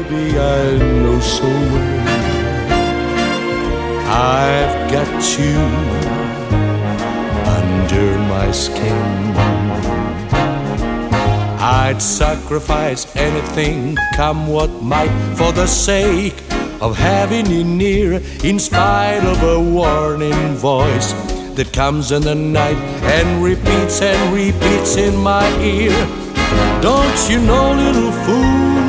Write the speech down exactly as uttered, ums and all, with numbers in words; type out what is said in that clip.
baby, I know so well I've got you under my skin. I'd sacrifice anything, come what might, for the sake of having you near, in spite of a warning voice that comes in the night and repeats and repeats in my ear. Don't you know, little fool,